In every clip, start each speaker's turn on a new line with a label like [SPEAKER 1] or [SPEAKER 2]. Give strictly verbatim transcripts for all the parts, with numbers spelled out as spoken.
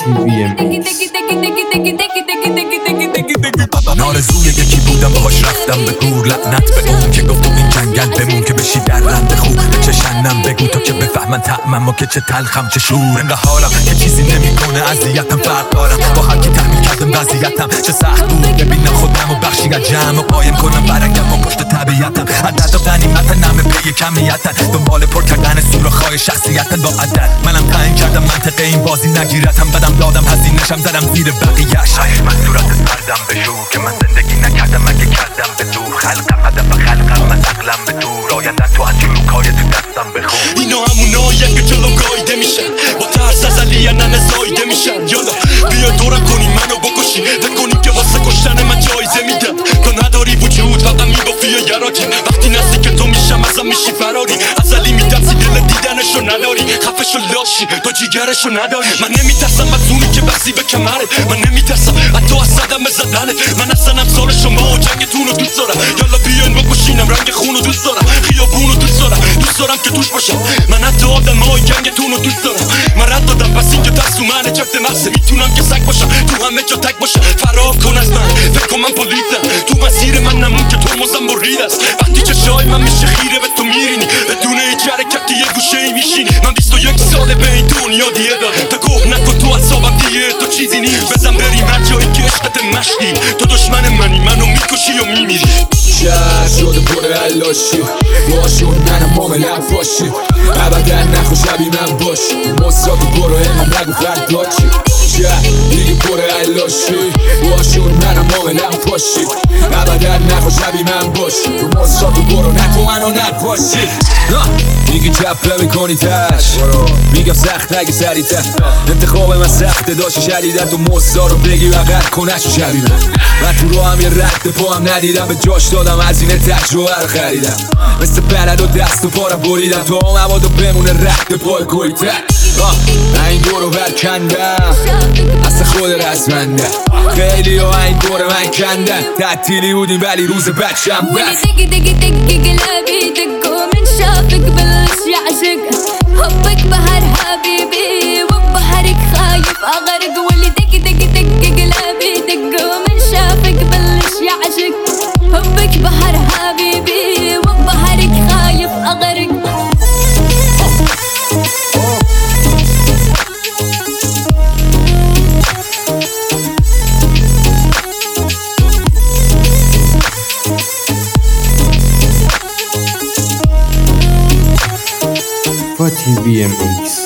[SPEAKER 1] وی ام
[SPEAKER 2] نارزوی یکی بودم باهاش رفتم به گور، لعنت به اون که گفت این جنگل بمون که بشی در رند خوب چه شنم بگو تا که بفهمن طعمم و که چه تلخم چه شور. انقدر حالم که چیزی نمیکنه اذیتم، فرق دارم با هر کی تحمیل کردم وضعیتم چه سخت بود ببینم خودم و بخشی از جمع و قایم کنم برنگم و پشت طبیعتم. عدد و غنیمتن همه پی کمیتن، دنبال پر کردن سوراخ‌های شخصیتن با عدد. منم تعیین کردم منطقه این بازی نگیرتم، بدم دادم هزینه‌شم زدم زیر بقیه‌اش. من صورت سردم بشو که من زندگی نکردم اگه کردم به دور، خلقم هدف خلقم من عقلم به دور، آینده تو از جلوکای تو دستم بخور.
[SPEAKER 3] اینا همونایی که جلو گایده میشن، با ترس از علی ننه زایده میشن. یالا بیا دورم کنی منو بکشی، نکنی که واسه کشتن من جایزه میدم. تو نداری وجود فقط میبافی و یراکی، وقتی نزدیک تو میشم ازم میشی فراری. از علی میترسی دل دیدنشو نداری، خفشو لاشی تو جیگرشو نداری. من نمیترسم از اونی که بسی به کمره، من نمیترسم حتی از صدم بزدنه. من اصلا امثال شما و جنگتون رو دوست دارم. یالا بیاین بکشینم، رنگ خون رو دوست دارم، خیابون رو دوست دارم، دوست دارم که توش باشم. من حتی آدم های جنگتون رو دوست دارم. من رد دادم پس اینجا دست تو منه، چفت مغزه میتونم که سگ باشم، تو همه جا تک باشم. فرار کن از من فکر کن من پلیسم، تو مسیر من نمون که ترمزم برید است. وقتی چشای من میشه خیره به تو میرینی، بدون هیچ حرکتی یه گوشه ای میشینی. من بیست و یک ساله به این دنیا دیه دارم، تا گوه نکن تو اصابم دیگه تو چیزی نیست. بزن بریم هر جایی که عشقت مشکی، تو دشمن منی منو میکشی و میمیری.
[SPEAKER 4] شهر شده پر علاشی، باشون منم معاملم باشی، ابدا نخو شبیه من باشی. مصرا تو برو امام نگو فرد داشی، شهر دیگه پر علاشی، باشون منم معاملم باشی، ابدا نخو شبیه من باشی. مصرا تو برو نکو منو نکاشی. میگی چپه میکنی تش، میگم سخت نگی سریعتر. انتخاب من سخته داشتی شدیدن، تو مصرا رو بگی وقت کنش و شبیه من. من تو رو هم یه رد پا هم ندیدم، به جاش دادم از این تجربه رو خریدم. مثل بلد و دست و پارم بریدم تا مبادا بمونه رد پای گویتر. این دور رو برکندم اصلا خود رسمنده، خیلی ها این دور من کندن. تعطیلی بودیم ولی روز بچم بس.
[SPEAKER 5] دق دق دق قلبي دق ومن شافك بلش يعشق حبك بحر حبيبي وبحرك خايف اغرق. واللي دق دق دق قلبي دق ومن شافك بلش يعشق حبك بحر حبيبي وبحرك خايف اغرق.
[SPEAKER 1] فاتی وی ام ایکس.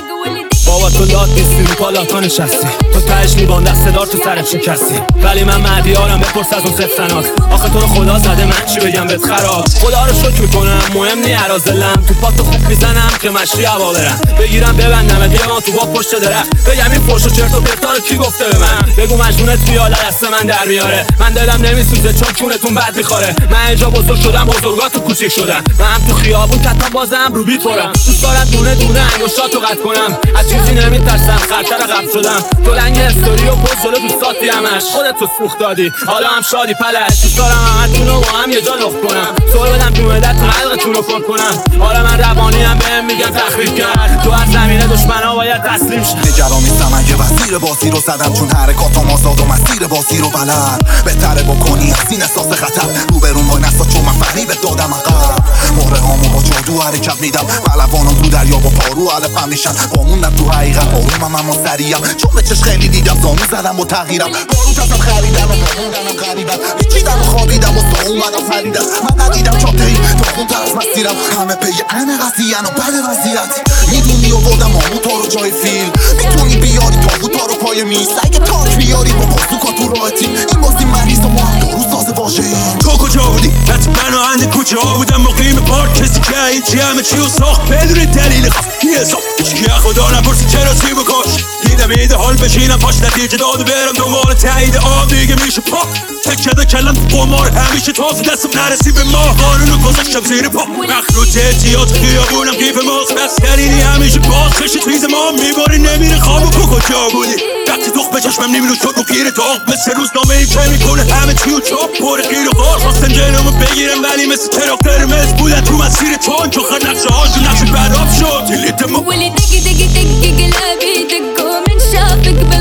[SPEAKER 6] بابا تو لات نیستی رو پالاتا نشستی، تو تهش میبانده از صدار تو سرت شکستی. ولی من مهدیارم بپرس از اون سفتنات، آخه تو رو خدا زده من چی بگم بهت خراب. خدا رو شکر میکنم مهم نی عراض دلم، تو پات خوب میزنم که مشتی هوا برم. بگیرم ببندم دیگه تو با پشت درخت، بگم این فرش و چرت و پرتا رو کی گفته به من. بگو مجنونت بیالا دست من در میاره، من دلم نمیسوزه چون چونتون بد میخوره. من اینجا بزرگ شدم بزرگا تو کوچیک شدن، من تو خیابون کتم بازم رو بیت برم. دوست دارم دونه دونه انگشتاتو قطع کنم، از چیزی نمیترسم خرتر عقب شدم. تو لنگ استوری و پوز جلو دوستاتی همش خودت تو سوخت دادی، حالا هم شادی پلش. دوست دارم همتون رو با هم یه جا لخت کنم، سر بدم تو مدت تو حلقتون رو پر کنم. حالا من روانی هم بهم میگم تخریب کرد، تو هر زمینه دشمنا باید تسلیم شد.
[SPEAKER 7] نگران نیستم من یه وزیر بازی رو زدم، چون حرکاتم آزاد و مسیر بازی رو بلد. بهتره بکنی از این احساس خطر، روبرون وای نستا چون من فریبت دادم عقب. مهره هامو با جادو حرکت میدم، ملوانم تو دریا با پارو علفم میشن. باموندم تو حقیقت آرومم اما سریعم، چون به چش خیلی دیدم زانو زدم و تغییرم. باروت ازم خریدم و باموندنم غریبم، پیچیدم و خوابیدم و سا اومدم فریدم. من ندیدم چاته ای تا خون تر از مسیرم، همه پی عن قضیه‌ن و بد وضعیت. میدونی آوردم آموتا رو جای فیل، میتونی بیاری تابوتا رو پای میز. اگه تاک بیاری با بازوکا تو راحتی، این بازی مریض و ما هم دارو ساز واژه‌ایم.
[SPEAKER 3] تو کجا بودی؟ حتی من و اند کوچه ها بودم مقیم پارک، کسی که این چی همه چی رو ساخت بدون دلیل خاص. یه حساب هیچکی خدا نپرسی چرا چی بکاش. دیدم ایده حال بشینم پاش نتیجه داد و برم دنبال تایید آب دیگه میشه پا. تکده کلم تو قمار همیشه تازه دستم نرسی به ما، قانونو گذاشتم زیر پا. مخلوط احتیاط خیابونم کیف ماست، بسترینی همیشه باز خشی تویز ما میباری نمیره خواب. و تو کجا بودی؟ وقتی دخ به چشمم نمیرو شد و پیر تاق، مثل روزنامه ای که میکنه همه چی و چاپ. پر خیر و غار خواستن جلومو بگیرم ولی مثل تراک قرمز بودن تو مسیر تان، چون خد نقشه هاشون نقشه براب شد.
[SPEAKER 5] واللي دق دق دق قلبي دق ومن شافك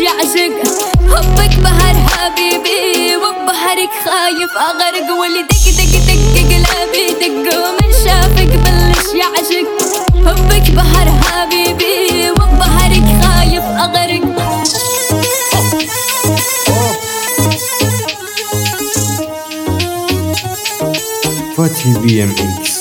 [SPEAKER 5] يعشق حبك بحر حبيبي وبحرك خايف اغرق واللي دق دق دق قلبي دق ومن شافك بلش يعشق حبك بحر حبيبي وبحرك خايف اغرق
[SPEAKER 1] Fatih B M X